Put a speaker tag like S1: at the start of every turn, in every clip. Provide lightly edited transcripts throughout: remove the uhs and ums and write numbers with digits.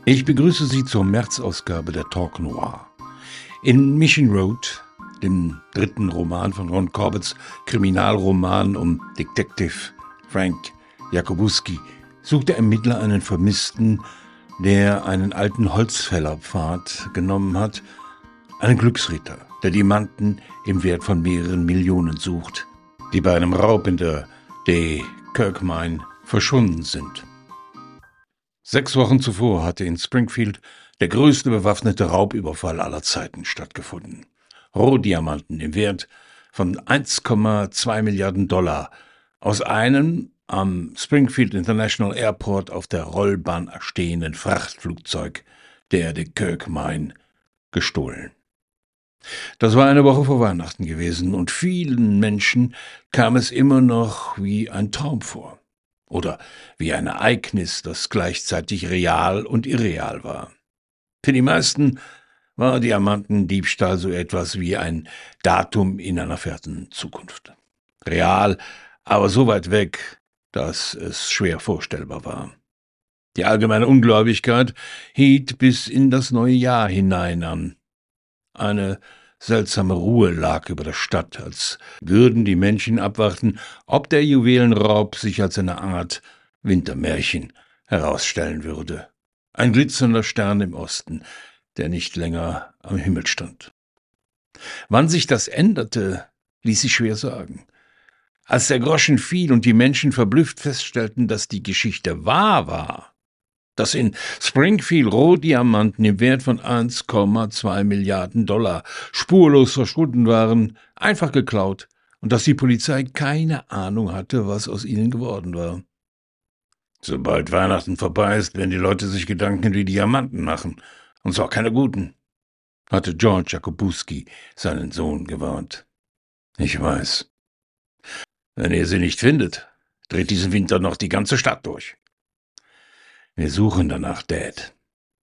S1: Ich begrüße Sie zur März-Ausgabe der Talk Noir. In Mission Road, dem dritten Roman von Ron Corbett's Kriminalroman um Detective Frank Jakubowski, sucht der Ermittler einen Vermissten, der einen alten Holzfällerpfad genommen hat, einen Glücksritter, der Diamanten im Wert von mehreren Millionen sucht, die bei einem Raub in der Day Kirk Mine verschwunden sind. 6 Wochen zuvor hatte in Springfield der größte bewaffnete Raubüberfall aller Zeiten stattgefunden. Rohdiamanten im Wert von 1,2 Milliarden Dollar aus einem am Springfield International Airport auf der Rollbahn stehenden Frachtflugzeug der Kirk Mine gestohlen. Das war eine Woche vor Weihnachten gewesen und vielen Menschen kam es immer noch wie ein Traum vor. Oder wie ein Ereignis, das gleichzeitig real und irreal war. Für die meisten war Diamantendiebstahl so etwas wie ein Datum in einer fernen Zukunft. Real, aber so weit weg, dass es schwer vorstellbar war. Die allgemeine Ungläubigkeit hielt bis in das neue Jahr hinein an. Eine seltsame Ruhe lag über der Stadt, als würden die Menschen abwarten, ob der Juwelenraub sich als eine Art Wintermärchen herausstellen würde. Ein glitzernder Stern im Osten, der nicht länger am Himmel stand. Wann sich das änderte, ließ sich schwer sagen. Als der Groschen fiel und die Menschen verblüfft feststellten, dass die Geschichte wahr war, dass in Springfield Rohdiamanten im Wert von 1,2 Milliarden Dollar spurlos verschwunden waren, einfach geklaut, und dass die Polizei keine Ahnung hatte, was aus ihnen geworden war. Sobald Weihnachten vorbei ist, werden die Leute sich Gedanken wie Diamanten machen, und zwar keine guten, hatte George Jakubowski seinen Sohn gewarnt. Ich weiß. Wenn ihr sie nicht findet, dreht diesen Winter noch die ganze Stadt durch. Wir suchen danach, Dad.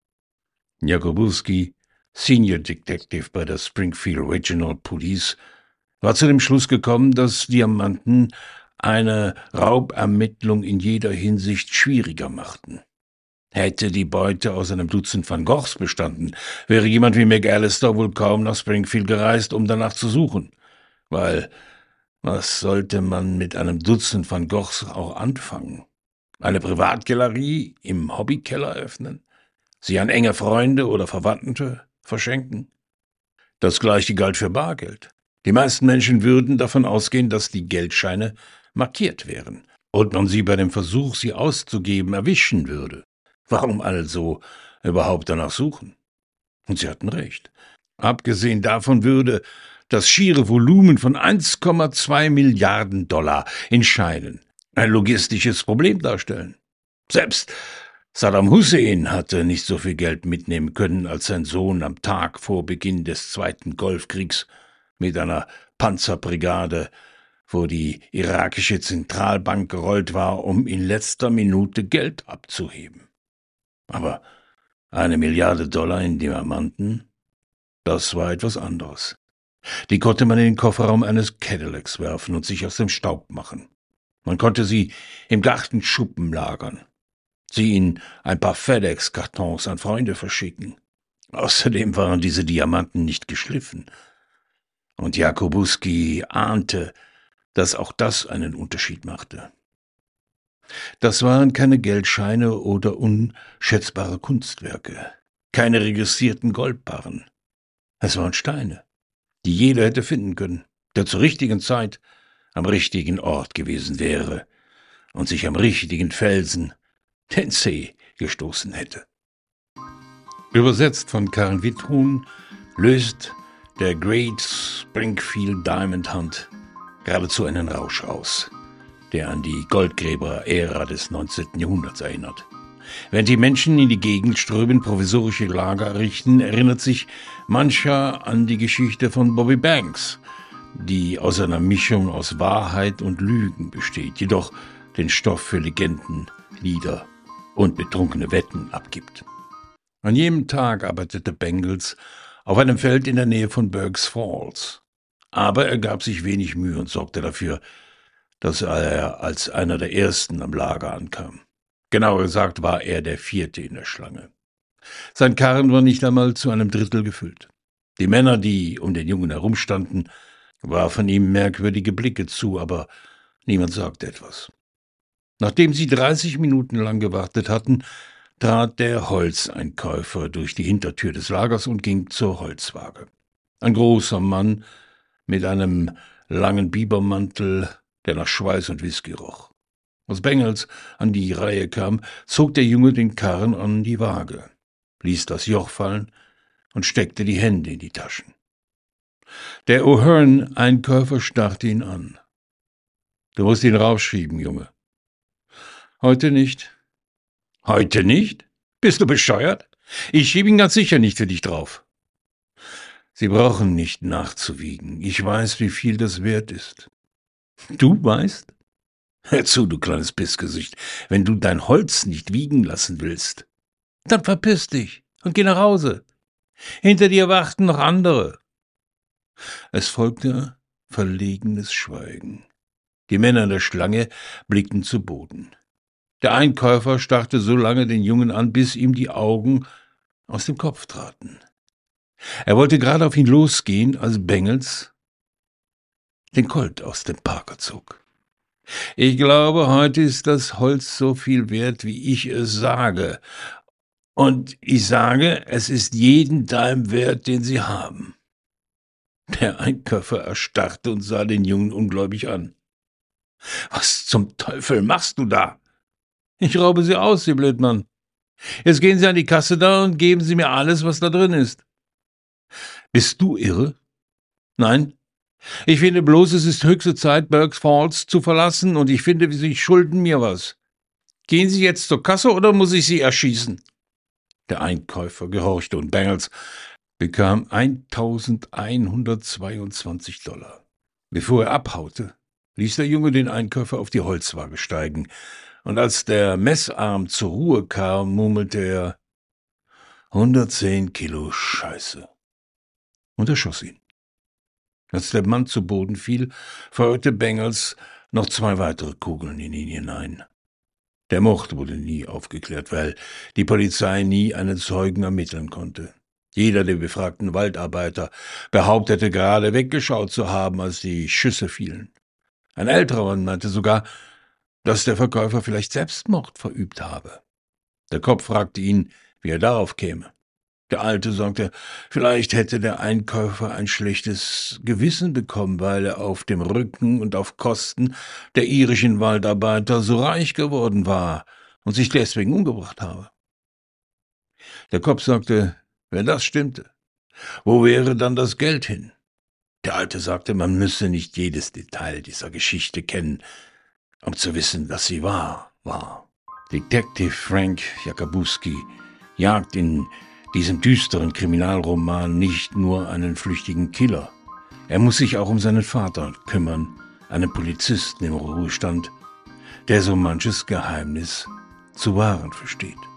S1: Jakubowski, Senior Detective bei der Springfield Regional Police, war zu dem Schluss gekommen, dass Diamanten eine Raubermittlung in jeder Hinsicht schwieriger machten. Hätte die Beute aus einem Dutzend Van Goghs bestanden, wäre jemand wie McAllister wohl kaum nach Springfield gereist, um danach zu suchen. Weil, was sollte man mit einem Dutzend Van Goghs auch anfangen? Eine Privatgalerie im Hobbykeller öffnen? Sie an enge Freunde oder Verwandte verschenken? Das Gleiche galt für Bargeld. Die meisten Menschen würden davon ausgehen, dass die Geldscheine markiert wären und man sie bei dem Versuch, sie auszugeben, erwischen würde. Warum also überhaupt danach suchen? Und sie hatten recht. Abgesehen davon würde das schiere Volumen von 1,2 Milliarden Dollar in Scheinen ein logistisches Problem darstellen. Selbst Saddam Hussein hatte nicht so viel Geld mitnehmen können, als sein Sohn am Tag vor Beginn des Zweiten Golfkriegs mit einer Panzerbrigade vor die irakische Zentralbank gerollt war, um in letzter Minute Geld abzuheben. Aber 1 Milliarde Dollar in Diamanten, das war etwas anderes. Die konnte man in den Kofferraum eines Cadillacs werfen und sich aus dem Staub machen. Man konnte sie im Gartenschuppen lagern, sie in ein paar FedEx-Kartons an Freunde verschicken. Außerdem waren diese Diamanten nicht geschliffen. Und Jakubowski ahnte, dass auch das einen Unterschied machte. Das waren keine Geldscheine oder unschätzbare Kunstwerke, keine registrierten Goldbarren. Es waren Steine, die jeder hätte finden können, der zur richtigen Zeit am richtigen Ort gewesen wäre und sich am richtigen Felsen, den See, gestoßen hätte. Übersetzt von Karen Witthuhn löst der Great Springfield Diamond Hunt geradezu einen Rausch aus, der an die Goldgräber-Ära des 19. Jahrhunderts erinnert. Während die Menschen in die Gegend strömen, provisorische Lager errichten, erinnert sich mancher an die Geschichte von Bobby Banks, die aus einer Mischung aus Wahrheit und Lügen besteht, jedoch den Stoff für Legenden, Lieder und betrunkene Wetten abgibt. An jedem Tag arbeitete Bengels auf einem Feld in der Nähe von Burks Falls. Aber er gab sich wenig Mühe und sorgte dafür, dass er als einer der Ersten am Lager ankam. Genauer gesagt war er der Vierte in der Schlange. Sein Karren war nicht einmal zu einem Drittel gefüllt. Die Männer, die um den Jungen herumstanden, warfen ihm merkwürdige Blicke zu, aber niemand sagte etwas. Nachdem sie 30 Minuten lang gewartet hatten, trat der Holzeinkäufer durch die Hintertür des Lagers und ging zur Holzwaage. Ein großer Mann mit einem langen Bibermantel, der nach Schweiß und Whisky roch. Als Bengels an die Reihe kam, zog der Junge den Karren an die Waage, ließ das Joch fallen und steckte die Hände in die Taschen. Der O'Hearn-Einkäufer starrte ihn an. »Du musst ihn raufschieben, Junge.« »Heute nicht.« »Heute nicht? Bist du bescheuert? Ich schiebe ihn ganz sicher nicht für dich drauf.« »Sie brauchen nicht nachzuwiegen. Ich weiß, wie viel das wert ist.« »Du weißt?« »Hör zu, du kleines Pissgesicht. Wenn du dein Holz nicht wiegen lassen willst, dann verpiss dich und geh nach Hause. Hinter dir warten noch andere.« Es folgte verlegenes Schweigen. Die Männer in der Schlange blickten zu Boden. Der Einkäufer starrte so lange den Jungen an, bis ihm die Augen aus dem Kopf traten. Er wollte gerade auf ihn losgehen, als Bengels den Colt aus dem Parker zog. »Ich glaube, heute ist das Holz so viel wert, wie ich es sage. Und ich sage, es ist jeden Dime wert, den Sie haben.« Der Einkäufer erstarrte und sah den Jungen ungläubig an. »Was zum Teufel machst du da?« »Ich raube Sie aus, Sie Blödmann. Jetzt gehen Sie an die Kasse da und geben Sie mir alles, was da drin ist.« »Bist du irre?« »Nein. Ich finde bloß, es ist höchste Zeit, Burk's Falls zu verlassen, und ich finde, Sie schulden mir was. Gehen Sie jetzt zur Kasse oder muss ich Sie erschießen?« Der Einkäufer gehorchte und Bengels bekam $1.122. Bevor er abhaute, ließ der Junge den Einkäufer auf die Holzwaage steigen, und als der Messarm zur Ruhe kam, murmelte er: 110 Kilo Scheiße, und erschoss ihn. Als der Mann zu Boden fiel, feuerte Bengels noch 2 weitere Kugeln in ihn hinein. Der Mord wurde nie aufgeklärt, weil die Polizei nie einen Zeugen ermitteln konnte. Jeder der befragten Waldarbeiter behauptete gerade weggeschaut zu haben, als die Schüsse fielen. Ein älterer Mann meinte sogar, dass der Verkäufer vielleicht Selbstmord verübt habe. Der Kopf fragte ihn, wie er darauf käme. Der Alte sagte, vielleicht hätte der Einkäufer ein schlechtes Gewissen bekommen, weil er auf dem Rücken und auf Kosten der irischen Waldarbeiter so reich geworden war und sich deswegen umgebracht habe. Der Kopf sagte, wenn das stimmte, wo wäre dann das Geld hin? Der Alte sagte, man müsse nicht jedes Detail dieser Geschichte kennen, um zu wissen, dass sie wahr war. Detective Frank Jakubowski jagt in diesem düsteren Kriminalroman nicht nur einen flüchtigen Killer. Er muss sich auch um seinen Vater kümmern, einen Polizisten im Ruhestand, der so manches Geheimnis zu wahren versteht.